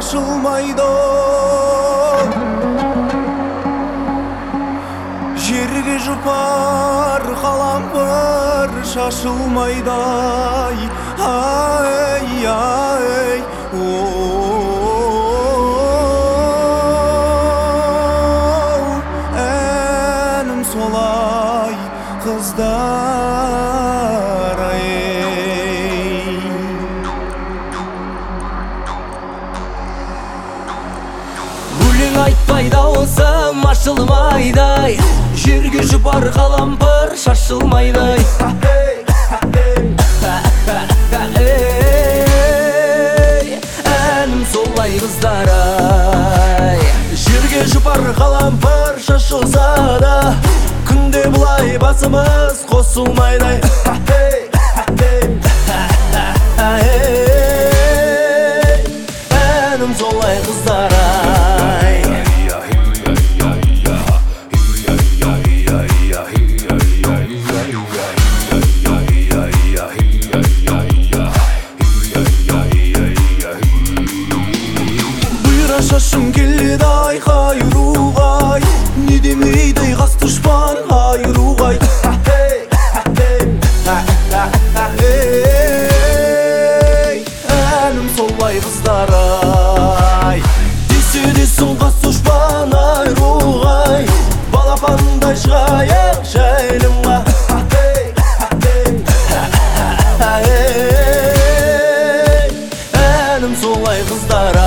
шашылмайды, жерге жұпар қалампыр шашылмайды. Ай, ай, әнім солай қыздар, өлең айтпай дауысым ашылмайдай, жерге жұпар қалампыр шашылмайдай. Әнім солай қыздар, жерге жұпар қалампыр шашылса да, күнде бұлай басымыз қосылмайдай. Әнім солай қыздар, шашым келеді айқайруғай, не демейді қас дұшпан айруғай. Әнім солай қыздар, десе десін қас дұшпан айруғай, балапандай шығайық жайылымға. Әнім солай қыздар,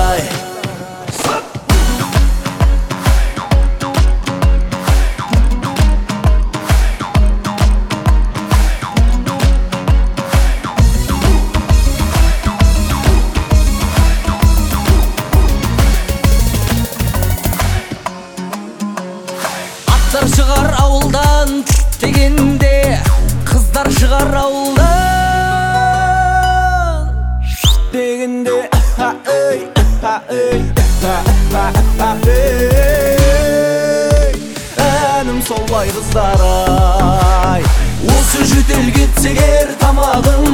аттар шығар ауылдан дегенде, қыздар шығар ауылдан дегенде. Әнім солай қыздар, осы жөтел кетсегер тамағың